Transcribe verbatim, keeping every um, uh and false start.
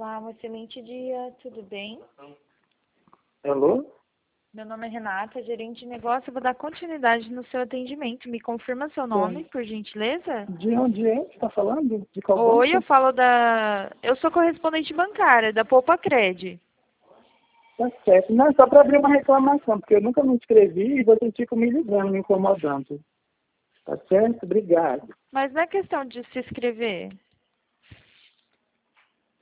Olá, um excelente dia, tudo bem? Alô? Meu nome é Renata, gerente de negócio. Eu vou dar continuidade no seu atendimento. Me confirma seu nome, Oi. por gentileza? De onde é que está falando? De qual Oi, eu banco? falo da... Eu sou correspondente bancária, da Poupa Cred. Tá certo. Não, só para abrir uma reclamação, porque eu nunca me inscrevi e vocês ficam me ligando, me incomodando. Tá certo? Obrigado. Mas não é questão de se inscrever.